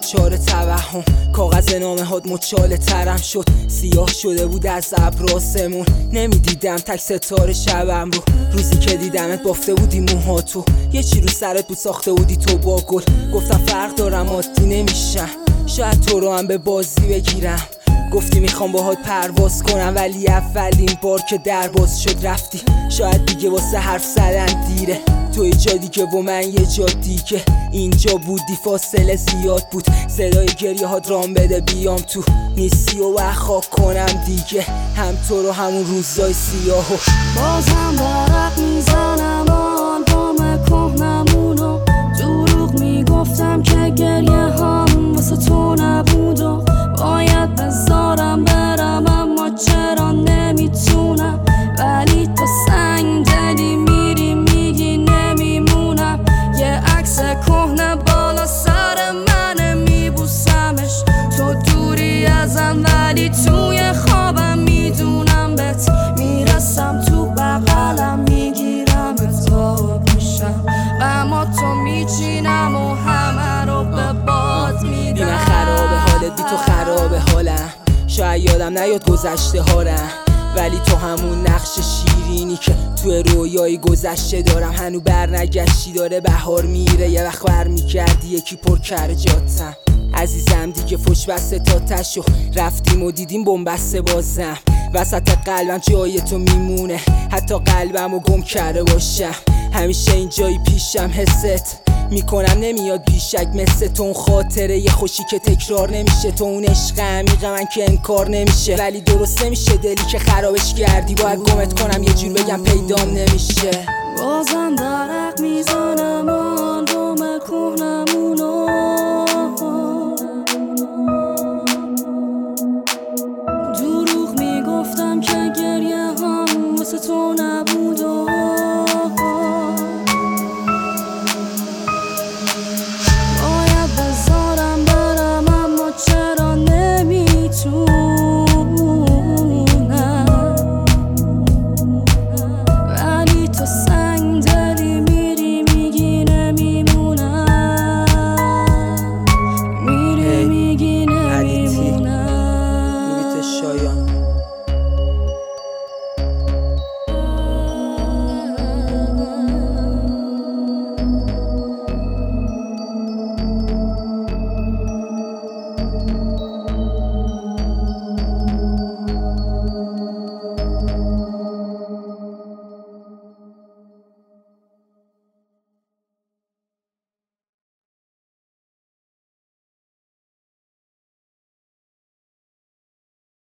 دوچار توهم. کاغذ نامه هات مچاله ترم شد، سیاه شده بود از ابر آسمون. نمیدیدم تک ستاره شبم رو، روزی که دیدمت بافته بودی موهاتو، یه چی رو سرت بود ساخته بودی تو با گل. گفتم فرق دارم عادی نمیشم، شاید تو رو هم به بازی بگیرم. گفتی میخوام باهات پرواز کنم، ولی اولین بار که در باز شد رفتی. شاید دیگه واسه حرف زدن دیره، تو یه جا دیگه و من یه جا دیگه. اینجا بودی فاصله زیاد بود، صدای گریه هات رام بده بیام تو. نیستی و خاک کنم دیگه، هم تو رو همون روزای سیاهو. بازم برق میزنم آن بام کهنمونو، دروغ میگفتم که گریه هم واسه تو نبود و باید بذارم برم، اما چرا نمیتونم. ولی تو سنگ دلی میری میگی نمیمونم. یه عکس کهنه بالا سر منه میبوسمش، تو دوری ازم ولی توی خوابم میدونم بهت میرسم، تو بغلم میگیرم اتاب میشم، اما تو میچینم و همه رو به باد میدم. بی من خرابه حالت، بی تو خرابه حالم. شاید یادم نیاد گذشته هارم، ولی تو همون نقش شیرینی که توی رویای گذشته دارم. هنو برنگشتی داره بهار میره، یه وقت بر میکردی یکی پر کر جاتم. عزیزم دیگه فش بسته تا تشو، رفتیم و دیدیم بنبسته بازم. وسط قلبم جای تو میمونه، حتی قلبمو گم کرده باشم. همیشه اینجایی پیشم حست میکنم نمیاد بیشک، مثل تو اون خاطره یه خوشی که تکرار نمیشه، تو اون عشق عمیق من که انکار نمیشه. ولی درست نمیشه دلی که خرابش کردی، باید گمت کنم یه جور بگم پیدام نمیشه. بازم برق میزنم آن بام کهنم